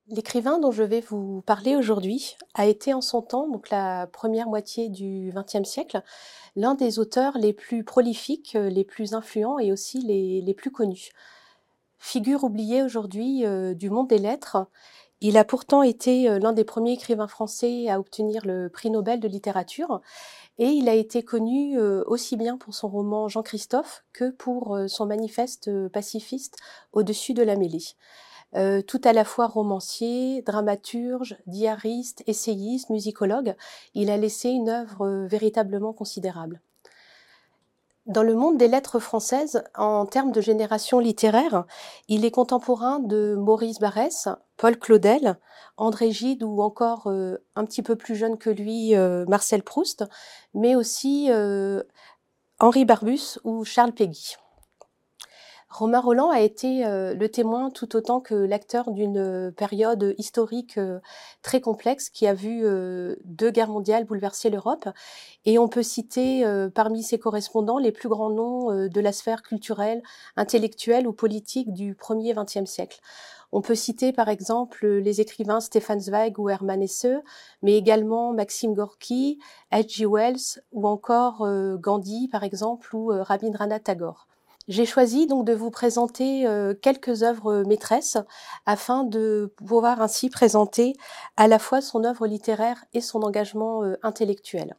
L'écrivain dont je vais vous parler aujourd'hui a été en son temps, donc la première moitié du XXe siècle, l'un des auteurs les plus prolifiques, les plus influents et aussi les plus connus. Figure oubliée aujourd'hui du monde des lettres, il a pourtant été l'un des premiers écrivains français à obtenir le prix Nobel de littérature et il a été connu aussi bien pour son roman Jean-Christophe que pour son manifeste pacifiste Au-dessus de la mêlée. Tout à la fois romancier, dramaturge, diariste, essayiste, musicologue, il a laissé une œuvre véritablement considérable. Dans le monde des lettres françaises, en termes de génération littéraire, il est contemporain de Maurice Barrès, Paul Claudel, André Gide ou encore un petit peu plus jeune que lui, Marcel Proust, mais aussi Henri Barbus ou Charles Péguy. Romain Rolland a été le témoin tout autant que l'acteur d'une période historique très complexe qui a vu deux guerres mondiales bouleverser l'Europe. Et on peut citer parmi ses correspondants les plus grands noms de la sphère culturelle, intellectuelle ou politique du 1er XXe siècle. On peut citer par exemple les écrivains Stefan Zweig ou Hermann Hesse, mais également Maxime Gorky, H.G. Wells ou encore Gandhi par exemple ou Rabindranath Tagore. J'ai choisi donc de vous présenter quelques œuvres maîtresses afin de pouvoir ainsi présenter à la fois son œuvre littéraire et son engagement intellectuel.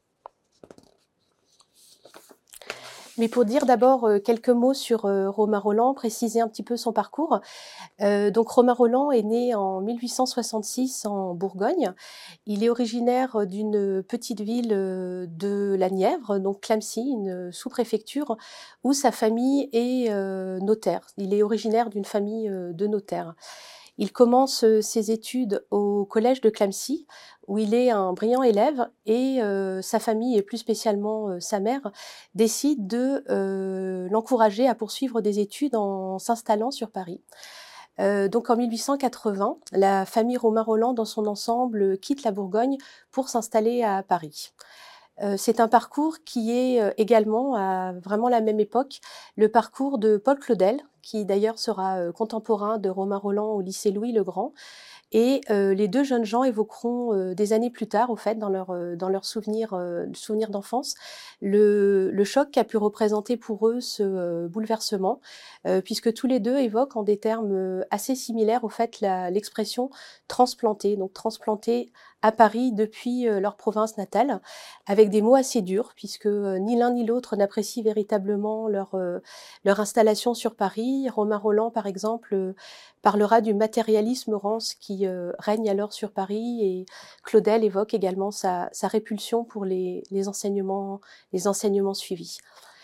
Mais pour dire d'abord quelques mots sur Romain Rolland, préciser un petit peu son parcours. Donc Romain Rolland est né en 1866 en Bourgogne. Il est originaire d'une petite ville de la Nièvre, donc Clamecy, une sous-préfecture, où sa famille est notaire. Il est originaire d'une famille de notaires. Il commence ses études au collège de Clamecy, où il est un brillant élève, et sa famille, et plus spécialement sa mère, décide de l'encourager à poursuivre des études en s'installant sur Paris. Donc en 1880, la famille Romain Rolland dans son ensemble quitte la Bourgogne pour s'installer à Paris. C'est un parcours qui est également, à vraiment la même époque, le parcours de Paul Claudel, qui d'ailleurs sera contemporain de Romain Rolland au lycée Louis-le-Grand. Et les deux jeunes gens évoqueront des années plus tard, au fait, dans leurs souvenirs d'enfance, le choc qu'a pu représenter pour eux ce bouleversement, puisque tous les deux évoquent en des termes assez similaires, au fait, l'expression transplanté, donc transplanté à Paris depuis leur province natale, avec des mots assez durs, puisque ni l'un ni l'autre n'apprécie véritablement leur installation sur Paris. Romain Rolland, par exemple, parlera du matérialisme rance qui règne alors sur Paris, et Claudel évoque également sa répulsion pour les enseignements suivis.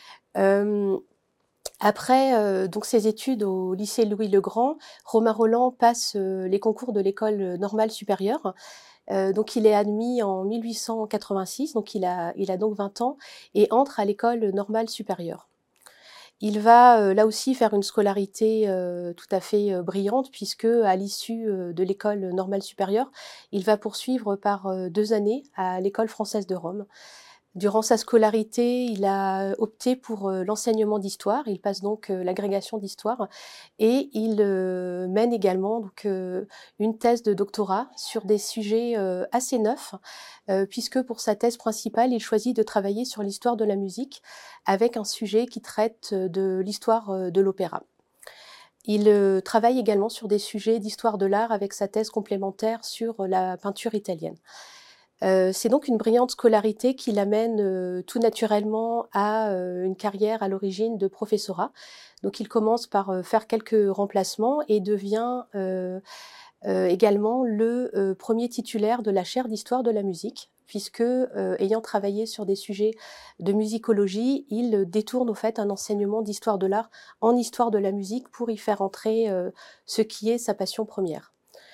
Après donc ses études au lycée Louis-le-Grand, Romain Rolland passe les concours de l'école normale supérieure. Donc il est admis en 1886, donc il a donc 20 ans, et entre à l'école normale supérieure. Il va là aussi faire une scolarité tout à fait brillante, puisque à l'issue de l'école normale supérieure, il va poursuivre par 2 années à l'école française de Rome. Durant sa scolarité, il a opté pour l'enseignement d'histoire. Il passe donc l'agrégation d'histoire, et il mène également donc une thèse de doctorat sur des sujets assez neufs, puisque pour sa thèse principale, il choisit de travailler sur l'histoire de la musique avec un sujet qui traite de l'histoire de l'opéra. Il travaille également sur des sujets d'histoire de l'art avec sa thèse complémentaire sur la peinture italienne. C'est donc une brillante scolarité qui l'amène tout naturellement à une carrière à l'origine de professorat. Donc il commence par faire quelques remplacements et devient également le premier titulaire de la chaire d'histoire de la musique, puisque ayant travaillé sur des sujets de musicologie, il détourne au fait un enseignement d'histoire de l'art en histoire de la musique pour y faire entrer ce qui est sa passion première.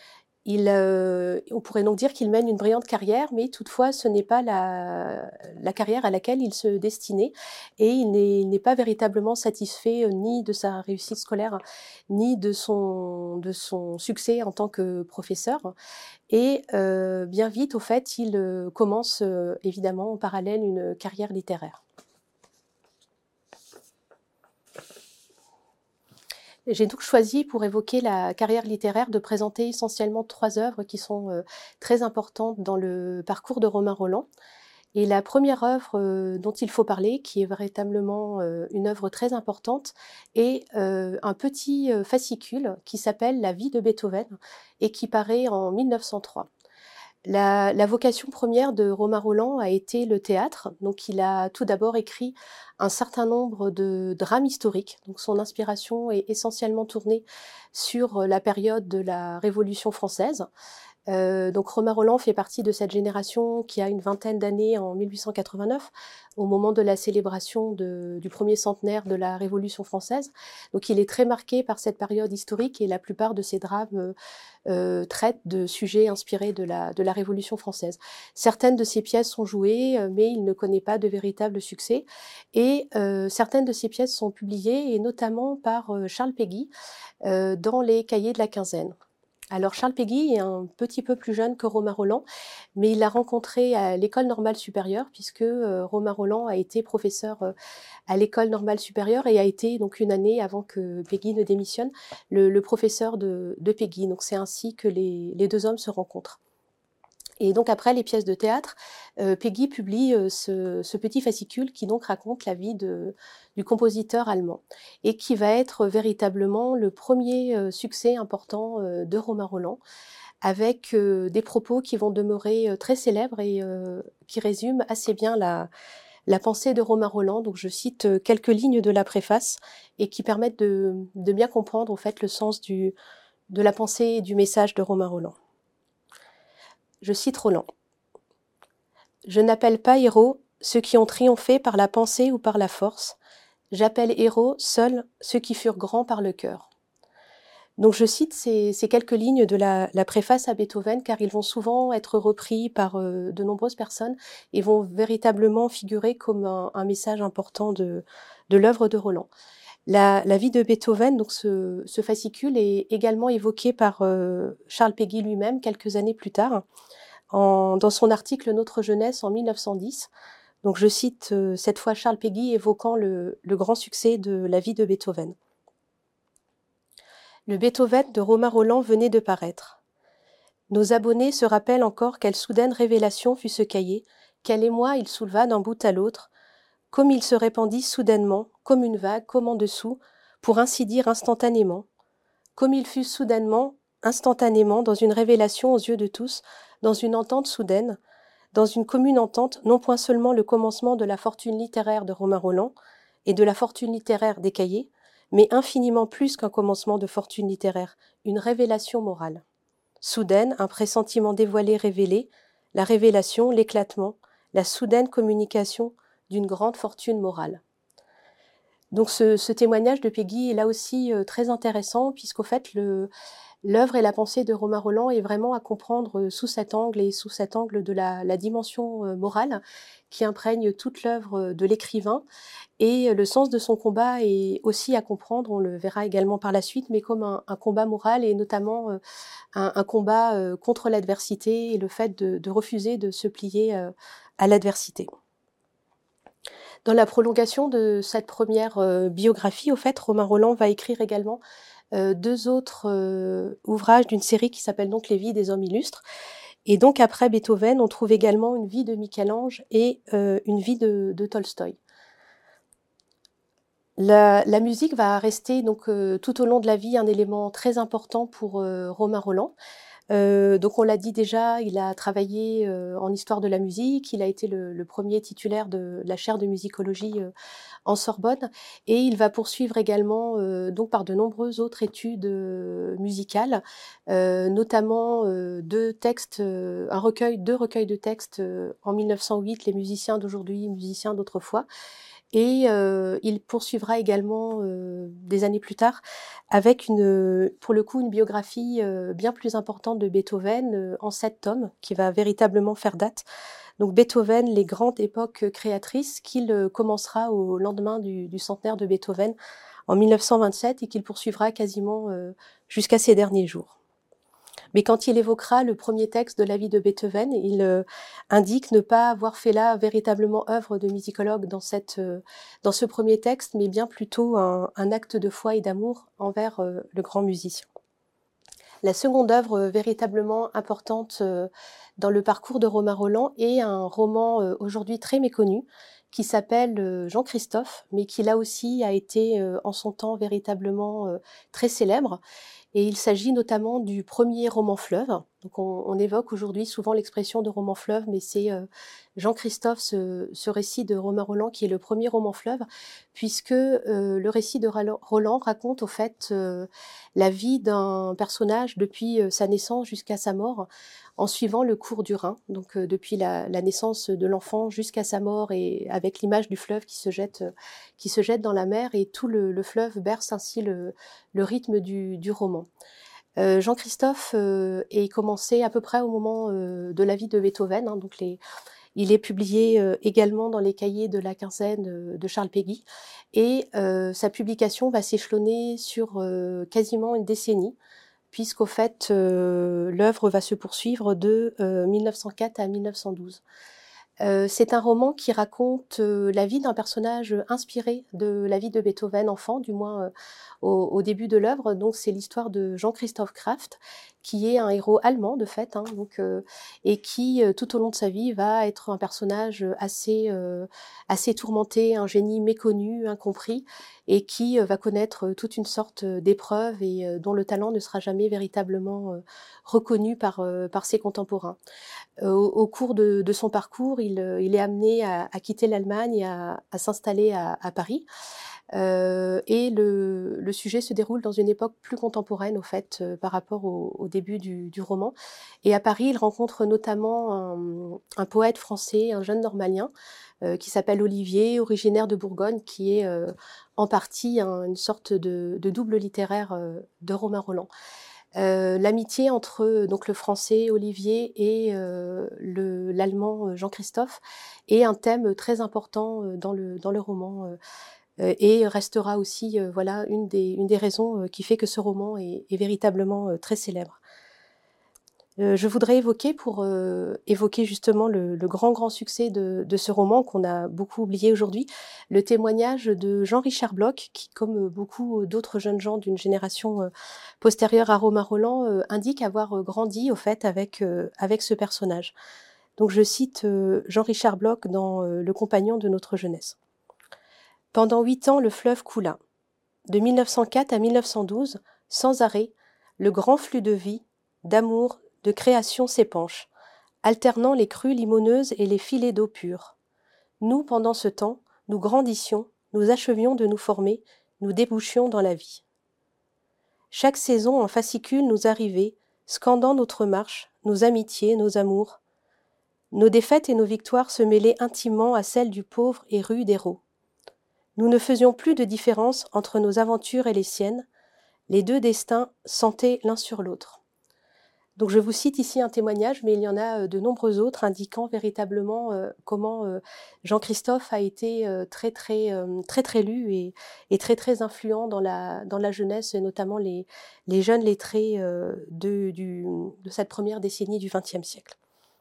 On pourrait donc dire qu'il mène une brillante carrière, mais toutefois ce n'est pas la carrière à laquelle il se destinait, et il n'est pas véritablement satisfait ni de sa réussite scolaire, ni de son succès en tant que professeur. Et bien vite, au fait, il commence évidemment en parallèle une carrière littéraire. J'ai donc choisi, pour évoquer la carrière littéraire, de présenter essentiellement 3 œuvres qui sont très importantes dans le parcours de Romain Rolland. Et la première œuvre dont il faut parler, qui est véritablement une œuvre très importante, est un petit fascicule qui s'appelle La vie de Beethoven et qui paraît en 1903. La vocation première de Romain Rolland a été le théâtre. Donc, il a tout d'abord écrit un certain nombre de drames historiques. Donc, son inspiration est essentiellement tournée sur la période de la Révolution française. Donc Romain Rolland fait partie de cette génération qui a une vingtaine d'années en 1889, au moment de la célébration du premier centenaire de la Révolution française. Donc il est très marqué par cette période historique et la plupart de ses drames traitent de sujets inspirés de la Révolution française. Certaines de ses pièces sont jouées, mais il ne connaît pas de véritable succès. Et certaines de ses pièces sont publiées, et notamment par Charles Péguy, dans les Cahiers de la Quinzaine. Alors Charles Péguy est un petit peu plus jeune que Romain Rolland, mais il l'a rencontré à l'École normale supérieure, puisque Romain Rolland a été professeur à l'École normale supérieure et a été, donc une année avant que Péguy ne démissionne, le professeur de Péguy. Donc c'est ainsi que les deux hommes se rencontrent. Et donc après les pièces de théâtre, Péguy publie ce petit fascicule qui donc raconte la vie du compositeur allemand et qui va être véritablement le premier succès important de Romain Rolland, avec des propos qui vont demeurer très célèbres et qui résument assez bien la pensée de Romain Rolland. Donc je cite quelques lignes de la préface et qui permettent de bien comprendre en fait le sens de la pensée et du message de Romain Rolland. Je cite Rolland. « Je n'appelle pas héros ceux qui ont triomphé par la pensée ou par la force. J'appelle héros seuls ceux qui furent grands par le cœur. » Donc je cite ces quelques lignes de la préface à Beethoven, car ils vont souvent être repris par de nombreuses personnes et vont véritablement figurer comme un message important de l'œuvre de Rolland. La vie de Beethoven, donc ce fascicule, est également évoqué par Charles Péguy lui-même quelques années plus tard, dans son article Notre jeunesse en 1910. Donc je cite cette fois Charles Péguy évoquant le grand succès de la vie de Beethoven. Le Beethoven de Romain Rolland venait de paraître. Nos abonnés se rappellent encore quelle soudaine révélation fut ce cahier, quel émoi il souleva d'un bout à l'autre, comme il se répandit soudainement, comme une vague, comme en dessous, pour ainsi dire instantanément, comme il fut soudainement, instantanément, dans une révélation aux yeux de tous, dans une entente soudaine, dans une commune entente, non point seulement le commencement de la fortune littéraire de Romain Rolland et de la fortune littéraire des cahiers, mais infiniment plus qu'un commencement de fortune littéraire, une révélation morale. Soudaine, un pressentiment dévoilé révélé, la révélation, l'éclatement, la soudaine communication d'une grande fortune morale. Donc ce témoignage de Péguy est là aussi très intéressant, puisqu'au fait l'œuvre et la pensée de Romain Rolland est vraiment à comprendre sous cet angle, et sous cet angle de la dimension morale qui imprègne toute l'œuvre de l'écrivain. Et le sens de son combat est aussi à comprendre, on le verra également par la suite, mais comme un combat moral, et notamment un combat contre l'adversité et le fait de refuser de se plier à l'adversité. Dans la prolongation de cette première biographie, au fait, Romain Rolland va écrire également 2 autres ouvrages d'une série qui s'appelle donc Les vies des hommes illustres. Et donc après Beethoven, on trouve également une vie de Michel-Ange et une vie de Tolstoï. La musique va rester donc tout au long de la vie un élément très important pour Romain Rolland. Donc on l'a dit déjà, il a travaillé en histoire de la musique, il a été le premier titulaire de la chaire de musicologie en Sorbonne, et il va poursuivre également donc par de nombreuses autres études musicales, notamment deux recueils de textes en 1908, Les musiciens d'aujourd'hui, musiciens d'autrefois. Et il poursuivra également des années plus tard avec pour le coup une biographie bien plus importante de Beethoven en 7 tomes qui va véritablement faire date. Donc Beethoven, les grandes époques créatrices qu'il commencera au lendemain du centenaire de Beethoven en 1927 et qu'il poursuivra quasiment jusqu'à ses derniers jours. Mais quand il évoquera le premier texte de la vie de Beethoven, il indique ne pas avoir fait là véritablement œuvre de musicologue dans ce premier texte, mais bien plutôt un acte de foi et d'amour envers le grand musicien. La seconde œuvre véritablement importante dans le parcours de Romain Rolland est un roman aujourd'hui très méconnu qui s'appelle Jean-Christophe, mais qui là aussi a été en son temps véritablement très célèbre. Et il s'agit notamment du premier roman fleuve. Donc on évoque aujourd'hui souvent l'expression de roman fleuve, mais c'est Jean-Christophe, ce récit de Romain Rolland qui est le premier roman fleuve, puisque le récit de Rolland raconte au fait la vie d'un personnage depuis sa naissance jusqu'à sa mort, en suivant le cours du Rhin, donc depuis la naissance de l'enfant jusqu'à sa mort, et avec l'image du fleuve qui se jette dans la mer, et tout le fleuve berce ainsi le rythme du roman. Jean-Christophe est commencé à peu près au moment de la vie de Beethoven, hein, donc il est publié également dans les cahiers de la quinzaine de Charles Péguy, et sa publication va s'échelonner sur quasiment une décennie, puisqu'au fait, l'œuvre va se poursuivre de 1904 à 1912. C'est un roman qui raconte la vie d'un personnage inspiré de la vie de Beethoven enfant, du moins au début de l'œuvre. Donc c'est l'histoire de Jean-Christoph Kraft, qui est un héros allemand de fait, hein, et qui tout au long de sa vie va être un personnage assez tourmenté, un génie méconnu, incompris, et qui va connaître toute une sorte d'épreuves et dont le talent ne sera jamais véritablement reconnu par ses contemporains. Au cours de son parcours, il est amené à quitter l'Allemagne et à s'installer à Paris. Et le sujet se déroule dans une époque plus contemporaine, au fait, par rapport au début du roman. Et à Paris, il rencontre notamment un poète français, un jeune normalien, qui s'appelle Olivier, originaire de Bourgogne, qui est en partie une sorte de double littéraire de Romain Rolland. L'amitié entre donc le français Olivier et l'allemand Jean-Christophe est un thème très important dans le roman, et restera aussi voilà une des raisons qui fait que ce roman est véritablement très célèbre. Je voudrais évoquer justement le grand succès de ce roman qu'on a beaucoup oublié aujourd'hui, le témoignage de Jean-Richard Bloch, qui, comme beaucoup d'autres jeunes gens d'une génération postérieure à Romain Rolland, indique avoir grandi au fait avec ce personnage. Donc je cite Jean-Richard Bloch dans Le compagnon de notre jeunesse. Pendant 8 ans, le fleuve coula. De 1904 à 1912, sans arrêt, le grand flux de vie, d'amour, de création s'épanche, alternant les crues limoneuses et les filets d'eau pure. Nous, pendant ce temps, nous grandissions, nous achevions de nous former, nous débouchions dans la vie. Chaque saison en fascicule nous arrivait, scandant notre marche, nos amitiés, nos amours. Nos défaites et nos victoires se mêlaient intimement à celles du pauvre et rude héros. Nous ne faisions plus de différence entre nos aventures et les siennes, les deux destins sentaient l'un sur l'autre. Donc je vous cite ici un témoignage, mais il y en a de nombreux autres indiquant véritablement comment Jean-Christophe a été très lu et très influent dans la jeunesse, et notamment les jeunes lettrés de cette première décennie du XXe siècle.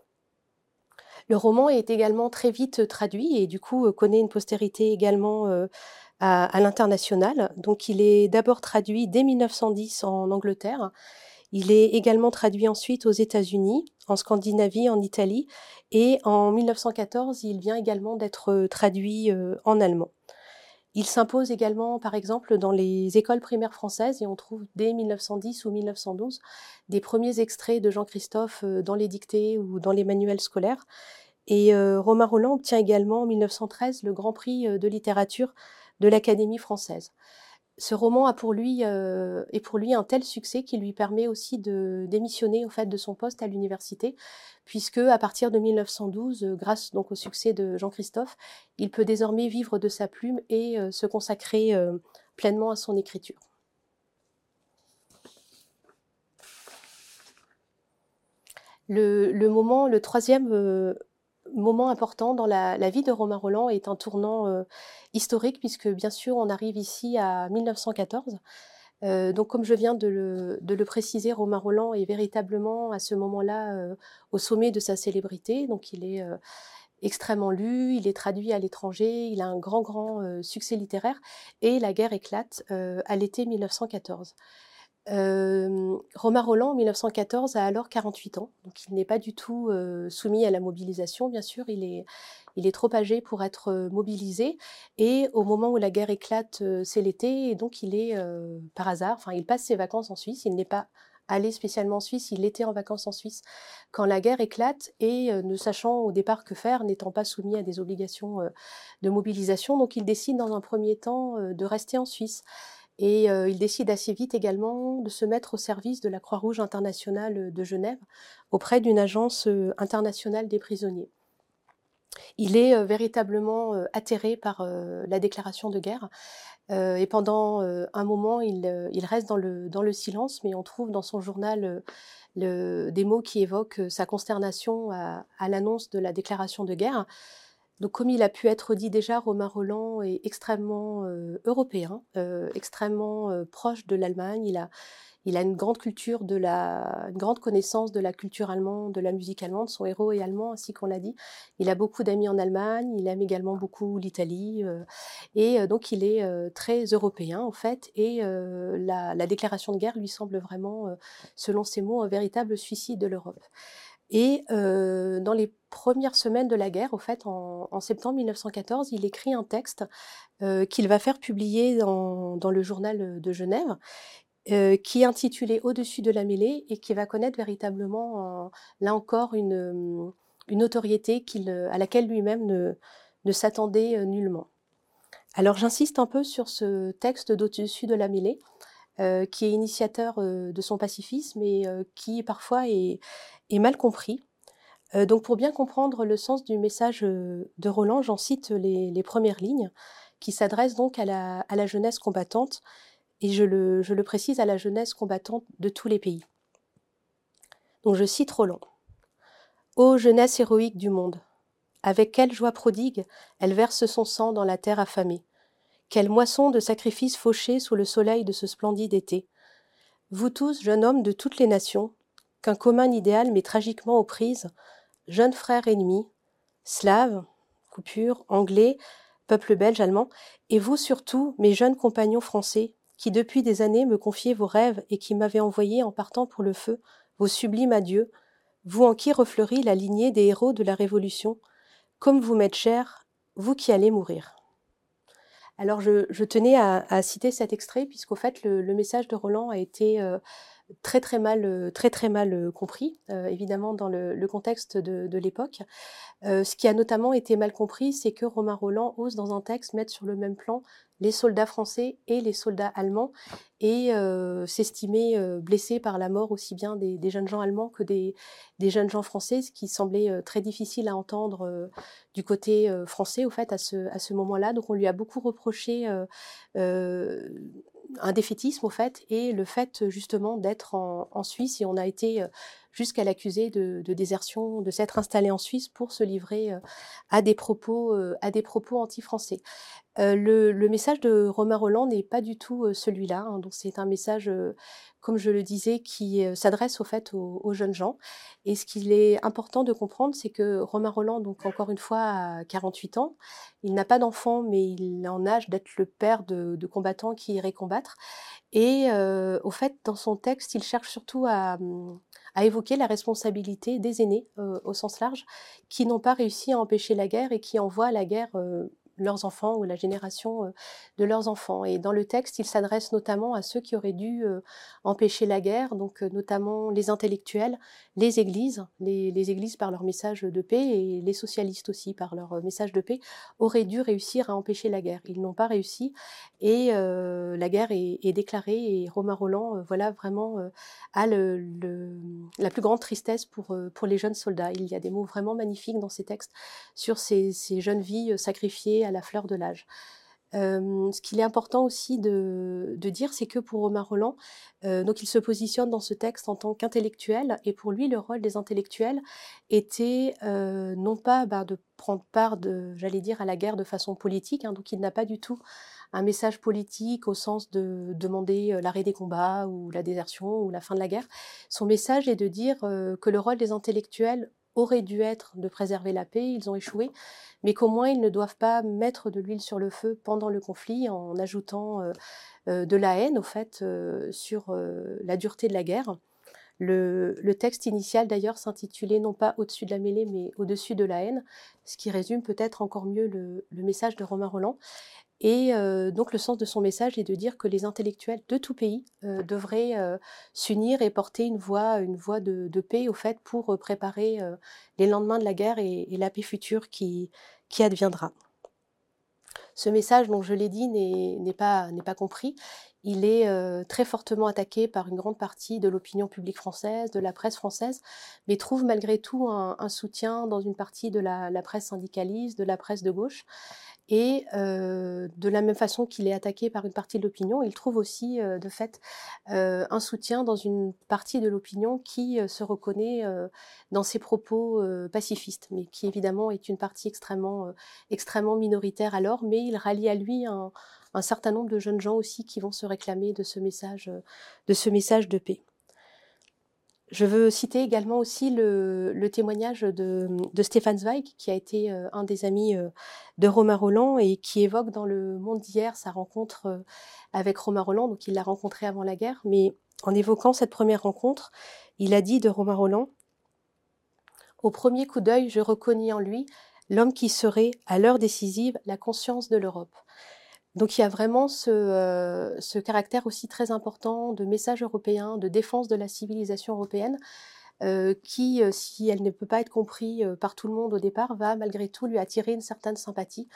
Le roman est également très vite traduit et du coup connaît une postérité également à l'international. Donc il est d'abord traduit dès 1910 en Angleterre. Il est également traduit ensuite aux États-Unis, en Scandinavie, en Italie, et en 1914, il vient également d'être traduit en allemand. Il s'impose également, par exemple, dans les écoles primaires françaises, et on trouve dès 1910 ou 1912 des premiers extraits de Jean-Christophe dans les dictées ou dans les manuels scolaires. Et Romain Rolland obtient également en 1913 le Grand Prix de littérature de l'Académie française. Ce roman est pour lui un tel succès qu'il lui permet aussi de démissionner au fait de son poste à l'université, puisque à partir de 1912, grâce donc au succès de Jean-Christophe, il peut désormais vivre de sa plume et se consacrer pleinement à son écriture. Le troisième moment important dans la vie de Romain Rolland est un tournant historique, puisque bien sûr on arrive ici à 1914. Donc comme je viens de le préciser, Romain Rolland est véritablement à ce moment-là au sommet de sa célébrité. Donc il est extrêmement lu, il est traduit à l'étranger, il a un grand succès littéraire et la guerre éclate à l'été 1914. Romain Rolland, en 1914, a alors 48 ans, donc il n'est pas du tout soumis à la mobilisation, bien sûr, il est trop âgé pour être mobilisé, et au moment où la guerre éclate, c'est l'été, et donc il est, par hasard, enfin il passe ses vacances en Suisse, il n'est pas allé spécialement en Suisse, il était en vacances en Suisse quand la guerre éclate, et ne sachant au départ que faire, n'étant pas soumis à des obligations de mobilisation, donc il décide dans un premier temps de rester en Suisse. Et il décide assez vite également de se mettre au service de la Croix-Rouge internationale de Genève, auprès d'une agence internationale des prisonniers. Il est véritablement atterré par la déclaration de guerre, et pendant un moment, il reste dans le silence, mais on trouve dans son journal des mots qui évoquent sa consternation à l'annonce de la déclaration de guerre. Donc, comme il a pu être dit déjà, Romain Rolland est extrêmement européen, extrêmement proche de l'Allemagne. Il a une grande culture une grande connaissance de la culture allemande, de la musique allemande. Son héros est allemand, ainsi qu'on l'a dit. Il a beaucoup d'amis en Allemagne. Il aime également beaucoup l'Italie, et donc il est très européen en fait. Et la déclaration de guerre lui semble vraiment, selon ses mots, un véritable suicide de l'Europe. Et dans les premières semaines de la guerre, au fait, en septembre 1914, il écrit un texte qu'il va faire publier dans le journal de Genève, qui est intitulé Au-dessus de la mêlée, et qui va connaître véritablement, là encore, une notoriété à laquelle lui-même ne s'attendait nullement. Alors j'insiste un peu sur ce texte d'Au-dessus de la mêlée, qui est initiateur de son pacifisme, et qui parfois est mal compris. Donc pour bien comprendre le sens du message de Rolland, j'en cite les premières lignes, qui s'adressent donc à la jeunesse combattante, et je le précise, à la jeunesse combattante de tous les pays. Donc je cite Rolland. « Ô jeunesse héroïque du monde, avec quelle joie prodigue elle verse son sang dans la terre affamée. Quelle moisson de sacrifices fauchés sous le soleil de ce splendide été. Vous tous, jeunes hommes de toutes les nations, qu'un commun idéal met tragiquement aux prises, jeunes frères ennemis, slaves, coupures, anglais, peuple belge, allemand, et vous surtout, mes jeunes compagnons français, qui depuis des années me confiez vos rêves et qui m'avez envoyé en partant pour le feu vos sublimes adieux, vous en qui refleurit la lignée des héros de la Révolution, comme vous m'êtes chers, vous qui allez mourir. » Alors je tenais à citer cet extrait, puisqu'au fait le message de Rolland a été très mal compris, évidemment dans le contexte de l'époque. Ce qui a notamment été mal compris, c'est que Romain Rolland ose dans un texte mettre sur le même plan les soldats français et les soldats allemands, et s'estimer blessé par la mort aussi bien des jeunes gens allemands que des jeunes gens français, ce qui semblait très difficile à entendre du côté français au fait à ce moment-là. Donc on lui a beaucoup reproché un défaitisme au fait, et le fait justement d'être en Suisse, et on a été jusqu'à l'accuser de désertion, de s'être installé en Suisse pour se livrer à des propos anti-français. Le message de Romain Rolland n'est pas du tout celui-là, hein, donc c'est un message, comme je le disais, qui s'adresse au fait aux jeunes gens. Et ce qu'il est important de comprendre, c'est que Romain Rolland, donc encore une fois, a 48 ans, il n'a pas d'enfant, mais il est en âge d'être le père de combattants qui iraient combattre. Et au fait, dans son texte, il cherche surtout à évoquer la responsabilité des aînés, au sens large, qui n'ont pas réussi à empêcher la guerre et qui envoient à la guerre leurs enfants ou la génération de leurs enfants. Et dans le texte, il s'adresse notamment à ceux qui auraient dû empêcher la guerre, donc notamment les intellectuels, les églises par leur message de paix, et les socialistes aussi par leur message de paix, auraient dû réussir à empêcher la guerre. Ils n'ont pas réussi, et la guerre est déclarée, et Romain Rolland voilà, vraiment a la plus grande tristesse pour les jeunes soldats. Il y a des mots vraiment magnifiques dans ces textes sur ces jeunes vies sacrifiées à la fleur de l'âge. Ce qu'il est important aussi de dire, c'est que pour Romain Rolland, donc il se positionne dans ce texte en tant qu'intellectuel, et pour lui, le rôle des intellectuels était non pas de prendre part, j'allais dire, à la guerre de façon politique, hein, donc il n'a pas du tout un message politique au sens de demander l'arrêt des combats ou la désertion ou la fin de la guerre. Son message est de dire que le rôle des intellectuels aurait dû être de préserver la paix, ils ont échoué, mais qu'au moins ils ne doivent pas mettre de l'huile sur le feu pendant le conflit en ajoutant de la haine, au fait, sur la dureté de la guerre. Le texte initial, d'ailleurs, s'intitulait non pas Au-dessus de la mêlée, mais Au-dessus de la haine, ce qui résume peut-être encore mieux le message de Romain Rolland. Et donc le sens de son message est de dire que les intellectuels de tout pays devraient s'unir et porter une voix de paix, au fait, pour préparer les lendemains de la guerre et la paix future qui adviendra. Ce message, dont je l'ai dit, n'est pas compris. Il est très fortement attaqué par une grande partie de l'opinion publique française, de la presse française, mais trouve malgré tout un soutien dans une partie de la presse syndicaliste, de la presse de gauche. Et de la même façon qu'il est attaqué par une partie de l'opinion, il trouve aussi de fait un soutien dans une partie de l'opinion qui se reconnaît dans ses propos pacifistes, mais qui évidemment est une partie extrêmement minoritaire alors, mais il rallie à lui un certain nombre de jeunes gens aussi qui vont se réclamer de ce message de paix. Je veux citer également aussi le témoignage de Stefan Zweig, qui a été un des amis de Romain Rolland et qui évoque dans Le Monde d'hier sa rencontre avec Romain Rolland. Donc il l'a rencontré avant la guerre, mais en évoquant cette première rencontre, il a dit de Romain Rolland: « Au premier coup d'œil, je reconnais en lui l'homme qui serait, à l'heure décisive, la conscience de l'Europe. » Donc il y a vraiment ce caractère aussi très important de message européen, de défense de la civilisation européenne, qui, si elle ne peut pas être comprise par tout le monde au départ, va malgré tout lui attirer une certaine sympathie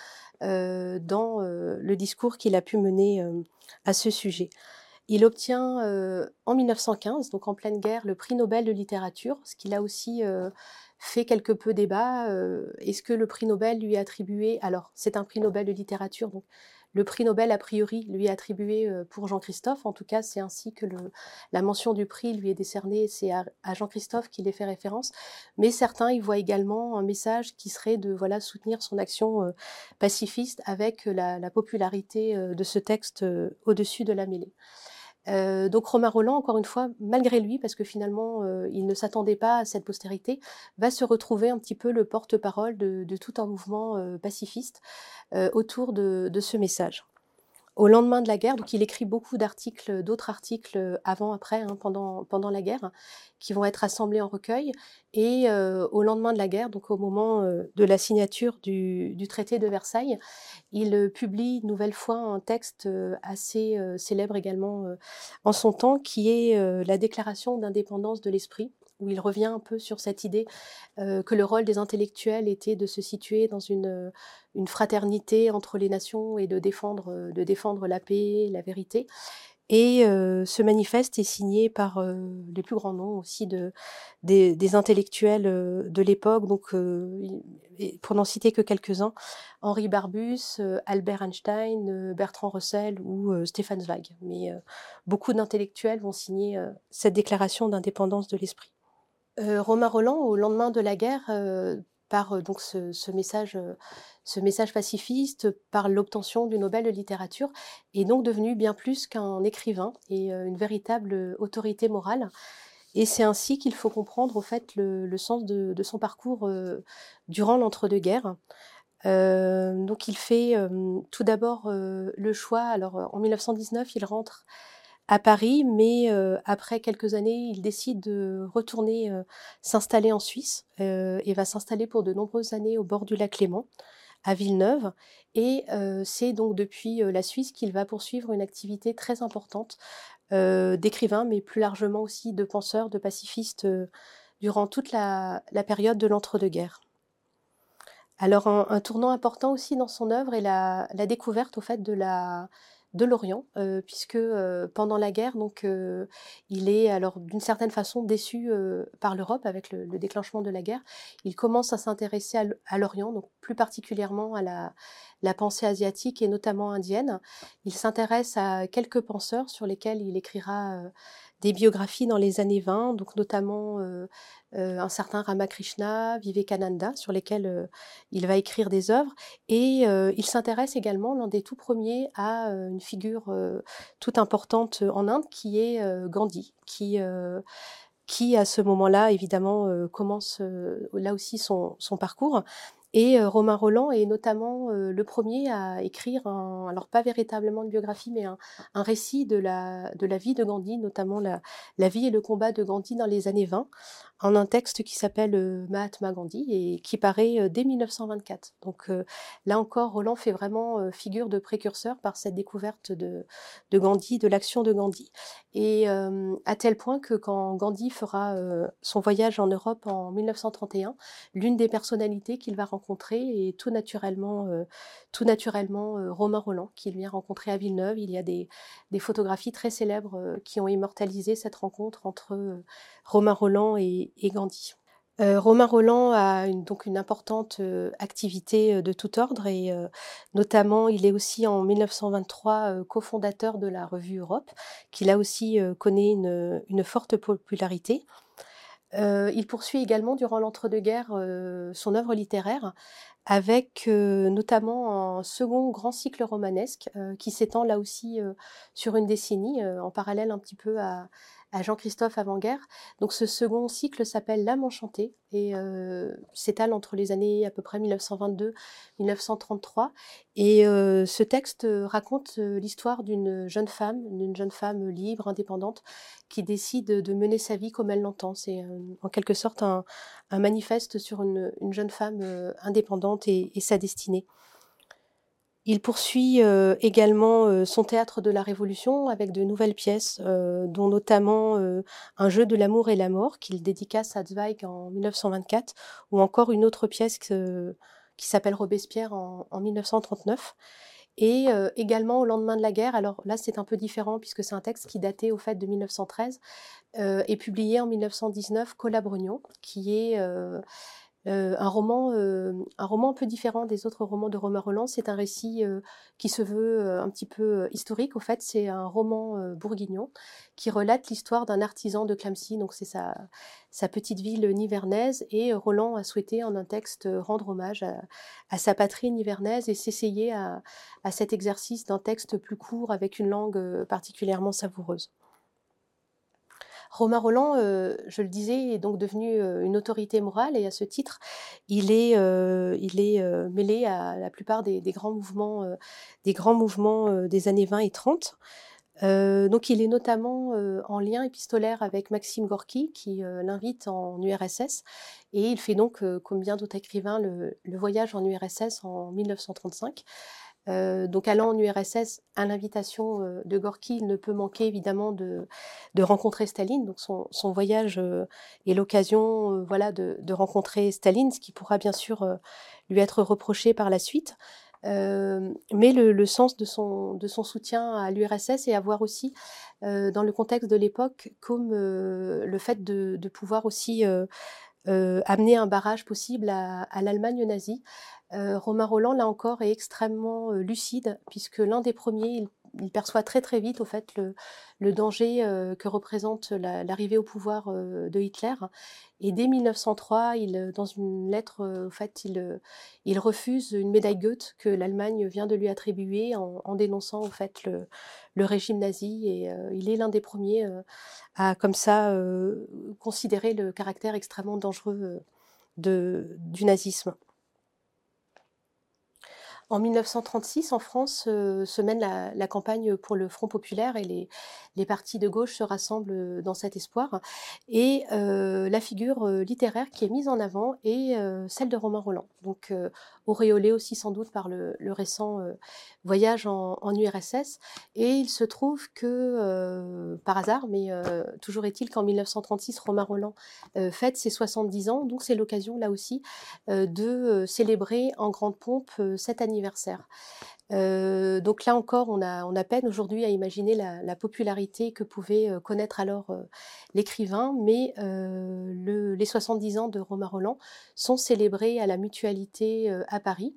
dans le discours qu'il a pu mener à ce sujet. Il obtient en 1915, donc en pleine guerre, le prix Nobel de littérature, ce qui a aussi fait quelque peu débat. Est-ce que le prix Nobel lui est attribué? Alors, c'est un prix Nobel de littérature, donc le prix Nobel, a priori, lui est attribué pour Jean-Christophe. En tout cas, c'est ainsi que la mention du prix lui est décernée. C'est à Jean-Christophe qu'il est fait référence. Mais certains y voient également un message qui serait de soutenir son action pacifiste avec la popularité de ce texte au-dessus de la mêlée. Donc Romain Rolland, encore une fois, malgré lui, parce que finalement il ne s'attendait pas à cette postérité, va se retrouver un petit peu le porte-parole de tout un mouvement pacifiste autour de ce message. Au lendemain de la guerre, donc il écrit beaucoup d'articles, d'autres articles avant, après, pendant la guerre, qui vont être assemblés en recueil. Et au lendemain de la guerre, donc au moment de la signature du traité de Versailles, il publie une nouvelle fois un texte assez célèbre également en son temps, qui est la Déclaration d'indépendance de l'esprit, où il revient un peu sur cette idée que le rôle des intellectuels était de se situer dans une fraternité entre les nations et de défendre la paix, la vérité. Et ce manifeste est signé par les plus grands noms aussi des intellectuels de l'époque, donc pour n'en citer que quelques-uns, Henri Barbusse, Albert Einstein, Bertrand Russell ou Stefan Zweig. Mais beaucoup d'intellectuels vont signer cette déclaration d'indépendance de l'esprit. Romain Rolland, au lendemain de la guerre, par donc ce message pacifiste, par l'obtention du Nobel de littérature, est donc devenu bien plus qu'un écrivain et une véritable autorité morale. Et c'est ainsi qu'il faut comprendre au fait le sens de son parcours durant l'entre-deux-guerres. Donc il fait tout d'abord le choix, alors en 1919 il rentre à Paris, mais après quelques années, il décide de retourner s'installer en Suisse et va s'installer pour de nombreuses années au bord du lac Léman, à Villeneuve. Et c'est donc depuis la Suisse qu'il va poursuivre une activité très importante d'écrivain, mais plus largement aussi de penseur, de pacifiste durant toute la période de l'entre-deux-guerres. Alors un tournant important aussi dans son œuvre est la découverte au fait de l'Orient, puisque pendant la guerre, donc, il est alors d'une certaine façon déçu par l'Europe avec le déclenchement de la guerre. Il commence à s'intéresser à l'Orient, donc plus particulièrement à la pensée asiatique et notamment indienne. Il s'intéresse à quelques penseurs sur lesquels il écrira des biographies dans les années 20, donc notamment un certain Ramakrishna, Vivekananda, sur lesquels il va écrire des œuvres. Et il s'intéresse également, l'un des tout premiers, à une figure toute importante en Inde, qui est Gandhi, qui à ce moment-là, évidemment, commence là aussi son parcours. Et Romain Rolland est notamment le premier à écrire, alors pas véritablement une biographie, mais un récit de la vie de Gandhi, notamment la vie et le combat de Gandhi dans les années 20, en un texte qui s'appelle Mahatma Gandhi et qui paraît dès 1924. Donc là encore, Rolland fait vraiment figure de précurseur par cette découverte de Gandhi, de l'action de Gandhi. Et à tel point que quand Gandhi fera son voyage en Europe en 1931, l'une des personnalités qu'il va rencontrer est tout naturellement Romain Rolland, qu'il vient rencontrer à Villeneuve. Il y a des photographies très célèbres qui ont immortalisé cette rencontre entre Romain Rolland et Gandhi. Romain Rolland a donc une importante activité de tout ordre et notamment il est aussi en 1923 cofondateur de la revue Europe, qui là aussi connaît une forte popularité. Il poursuit également durant l'entre-deux-guerres son œuvre littéraire avec notamment un second grand cycle romanesque qui s'étend là aussi sur une décennie, en parallèle un petit peu à Jean-Christophe Avant-Guerre. Donc ce second cycle s'appelle L'âme enchantée et s'étale entre les années à peu près 1922-1933. Et ce texte raconte l'histoire d'une jeune femme libre, indépendante, qui décide de mener sa vie comme elle l'entend. C'est en quelque sorte un manifeste sur une jeune femme indépendante et sa destinée. Il poursuit également son théâtre de la Révolution avec de nouvelles pièces, dont notamment un jeu de l'amour et la mort qu'il dédicace à Zweig en 1924, ou encore une autre pièce qui s'appelle Robespierre en 1939. Et également au lendemain de la guerre, alors là c'est un peu différent puisque c'est un texte qui datait au fait de 1913, et publié en 1919, Cola-Brognon, qui est un roman un peu différent des autres romans de Romain Rolland. C'est un récit qui se veut un petit peu historique. Au fait, c'est un roman bourguignon qui relate l'histoire d'un artisan de Clamecy, donc c'est sa petite ville nivernaise, et Rolland a souhaité en un texte rendre hommage à sa patrie nivernaise et s'essayer à cet exercice d'un texte plus court avec une langue particulièrement savoureuse. Romain Rolland, je le disais, est donc devenu une autorité morale et à ce titre, il est mêlé à la plupart des grands mouvements, des années 20 et 30. Donc il est notamment en lien épistolaire avec Maxime Gorky qui l'invite en URSS et il fait donc, comme bien d'autres écrivains, le voyage en URSS en 1935. Donc allant en URSS, à l'invitation de Gorky, il ne peut manquer évidemment de rencontrer Staline. Donc son voyage est l'occasion voilà, de rencontrer Staline, ce qui pourra bien sûr lui être reproché par la suite. Mais le sens de son soutien à l'URSS est à voir aussi dans le contexte de l'époque comme le fait de pouvoir aussi amener un barrage possible à l'Allemagne nazie. Romain Rolland, là encore, est extrêmement lucide, puisque l'un des premiers, il perçoit très très vite au fait le danger que représente l'arrivée au pouvoir de Hitler. Et dès 1903, dans une lettre, au fait, il refuse une médaille Goethe que l'Allemagne vient de lui attribuer en dénonçant au fait le régime nazi. Et il est l'un des premiers à comme ça considérer le caractère extrêmement dangereux du nazisme. En 1936, en France, se mène la campagne pour le Front populaire et les partis de gauche se rassemblent dans cet espoir. Et la figure littéraire qui est mise en avant est celle de Romain Rolland, donc auréolé aussi sans doute par le récent voyage en URSS. Et il se trouve que, par hasard, mais toujours est-il qu'en 1936, Romain Rolland fête ses 70 ans, donc c'est l'occasion là aussi de célébrer en grande pompe cet anniversaire. Donc là encore, on a peine aujourd'hui à imaginer la popularité que pouvait connaître alors l'écrivain, mais les 70 ans de Romain Rolland sont célébrés à la Mutualité à Paris.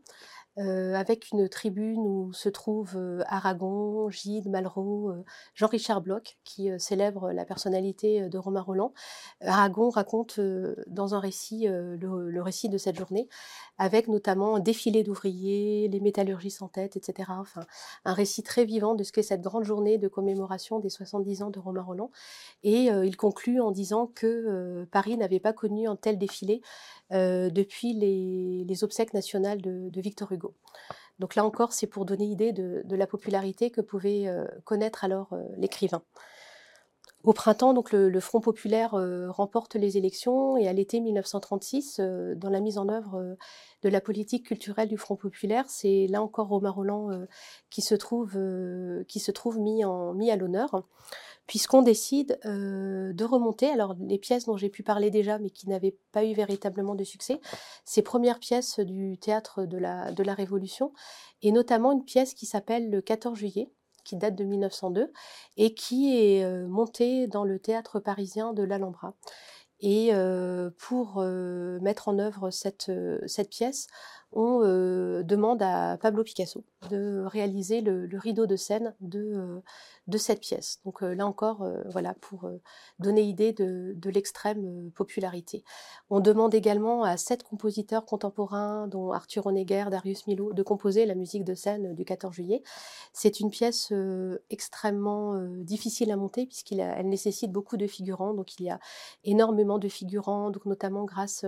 avec une tribune où se trouvent Aragon, Gide, Malraux, Jean-Richard Bloch, qui célèbre la personnalité de Romain Rolland. Aragon raconte dans un récit le récit de cette journée, avec notamment un défilé d'ouvriers, les métallurgistes en tête, etc. Enfin, un récit très vivant de ce qu'est cette grande journée de commémoration des 70 ans de Romain Rolland. Et il conclut en disant que Paris n'avait pas connu un tel défilé depuis les obsèques nationales de Victor Hugo. Donc là encore, c'est pour donner idée de la popularité que pouvait connaître alors l'écrivain. Au printemps, donc le Front populaire remporte les élections et à l'été 1936, dans la mise en œuvre de la politique culturelle du Front populaire, c'est là encore Romain Rolland qui se trouve mis à l'honneur, puisqu'on décide de remonter, alors les pièces dont j'ai pu parler déjà, mais qui n'avaient pas eu véritablement de succès, ces premières pièces du théâtre de la Révolution, et notamment une pièce qui s'appelle Le 14 juillet, qui date de 1902, et qui est montée dans le théâtre parisien de l'Alhambra. Et pour mettre en œuvre cette pièce, on demande à Pablo Picasso de réaliser le rideau de scène de cette pièce. Donc là encore, voilà, pour donner idée de l'extrême popularité. On demande également à 7 compositeurs contemporains, dont Arthur Honegger, Darius Milhaud, de composer la musique de scène du 14 juillet. C'est une pièce extrêmement difficile à monter, puisqu'elle nécessite beaucoup de figurants, donc il y a énormément de figurants, donc notamment grâce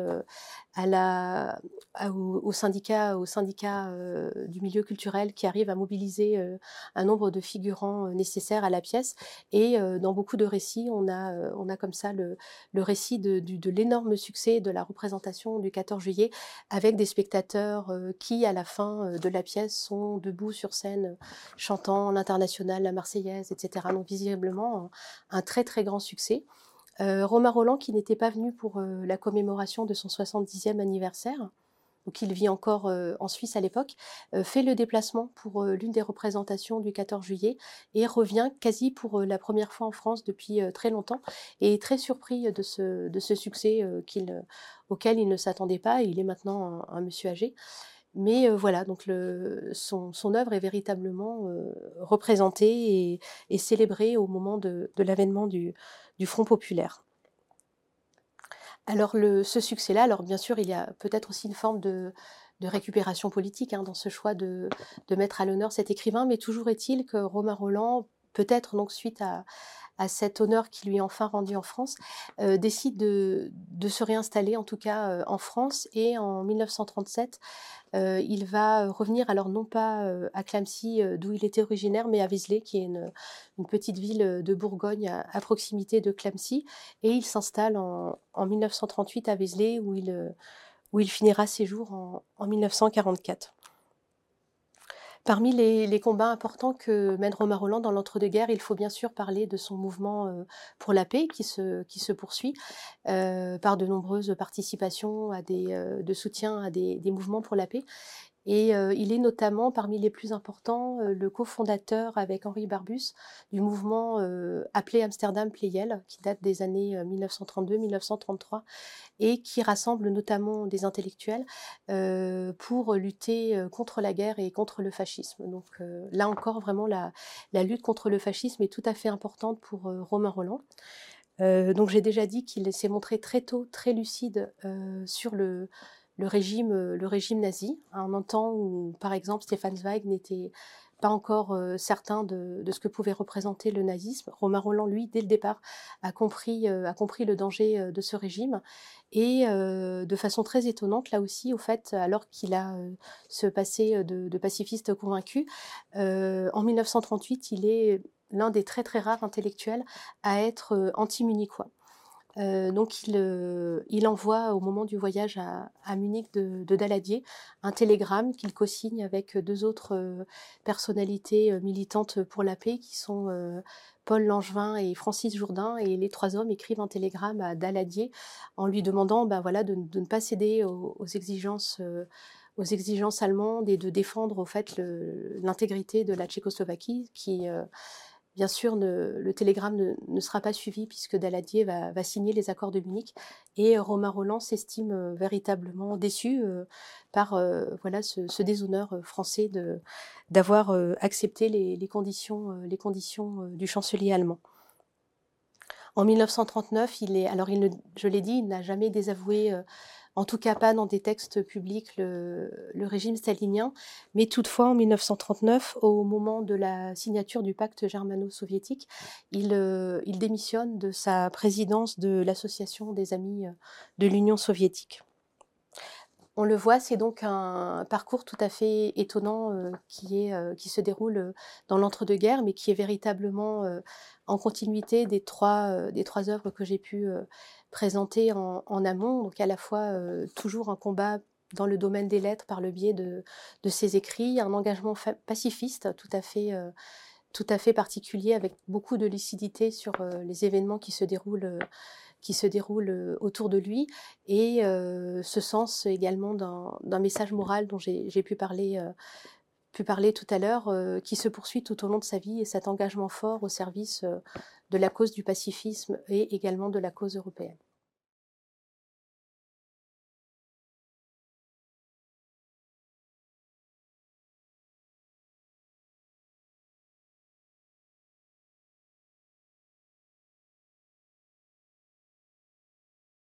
au syndicat du milieu culturel qui arrive à mobiliser un nombre de figurants nécessaires à la pièce. Et dans beaucoup de récits, on a comme ça le récit de l'énorme succès de la représentation du 14 juillet, avec des spectateurs qui, à la fin de la pièce, sont debout sur scène, chantant l'internationale, la Marseillaise, etc. Donc visiblement, un très très grand succès. Romain Rolland, qui n'était pas venu pour la commémoration de son 70e anniversaire, donc il vit encore en Suisse à l'époque, fait le déplacement pour l'une des représentations du 14 juillet et revient quasi pour la première fois en France depuis très longtemps, et est très surpris de ce succès auquel il ne s'attendait pas. Il est maintenant un monsieur âgé. Mais voilà, donc son œuvre est véritablement représentée et célébrée au moment de l'avènement du Front populaire. Alors ce succès-là, alors bien sûr, il y a peut-être aussi une forme de récupération politique dans ce choix de mettre à l'honneur cet écrivain, mais toujours est-il que Romain Rolland, peut-être donc suite à cet honneur qui lui est enfin rendu en France, décide de se réinstaller, en tout cas en France, et en 1937, il va revenir, alors non pas à Clamecy, d'où il était originaire, mais à Vézelay, qui est une petite ville de Bourgogne à proximité de Clamecy, et il s'installe en 1938 à Vézelay, où il finira ses jours en 1944. Parmi les combats importants que mène Romain Rolland dans l'entre-deux-guerres, il faut bien sûr parler de son mouvement pour la paix qui se poursuit par de nombreuses participations de soutien à des mouvements pour la paix. Et il est notamment parmi les plus importants le cofondateur avec Henri Barbus du mouvement appelé Amsterdam Pleyel, qui date des années 1932-1933 et qui rassemble notamment des intellectuels pour lutter contre la guerre et contre le fascisme. Donc là encore, vraiment, la lutte contre le fascisme est tout à fait importante pour Romain Rolland. Donc j'ai déjà dit qu'il s'est montré très tôt très lucide sur le régime nazi, à un temps où, par exemple, Stefan Zweig n'était pas encore certain de ce que pouvait représenter le nazisme. Romain Rolland, lui, dès le départ, a compris le danger de ce régime, et de façon très étonnante, là aussi, au fait, alors qu'il a ce passé de pacifiste convaincu, en 1938, il est l'un des très très rares intellectuels à être anti-munichois. Donc il envoie au moment du voyage à Munich de Daladier un télégramme qu'il co-signe avec 2 autres personnalités militantes pour la paix, qui sont Paul Langevin et Francis Jourdain, et les 3 hommes écrivent un télégramme à Daladier en lui demandant voilà, de ne pas céder aux exigences allemandes, et de défendre au fait l'intégrité de la Tchécoslovaquie, qui Bien sûr, le télégramme ne sera pas suivi puisque Daladier va signer les accords de Munich et Romain Rolland s'estime véritablement déçu par voilà, ce déshonneur français d'avoir accepté les conditions du chancelier allemand. En 1939, je l'ai dit, il n'a jamais désavoué, en tout cas pas dans des textes publics, le régime stalinien. Mais toutefois, en 1939, au moment de la signature du pacte germano-soviétique, il démissionne de sa présidence de l'Association des amis de l'Union soviétique. On le voit, c'est donc un parcours tout à fait étonnant qui se déroule dans l'entre-deux-guerres, mais qui est véritablement en continuité des trois œuvres que j'ai pu présenter en amont. Donc à la fois toujours un combat dans le domaine des lettres par le biais de ses écrits, un engagement pacifiste tout à fait particulier avec beaucoup de lucidité sur les événements qui se déroulent autour de lui, et ce sens également d'un message moral dont j'ai pu parler tout à l'heure, qui se poursuit tout au long de sa vie, et cet engagement fort au service de la cause du pacifisme et également de la cause européenne.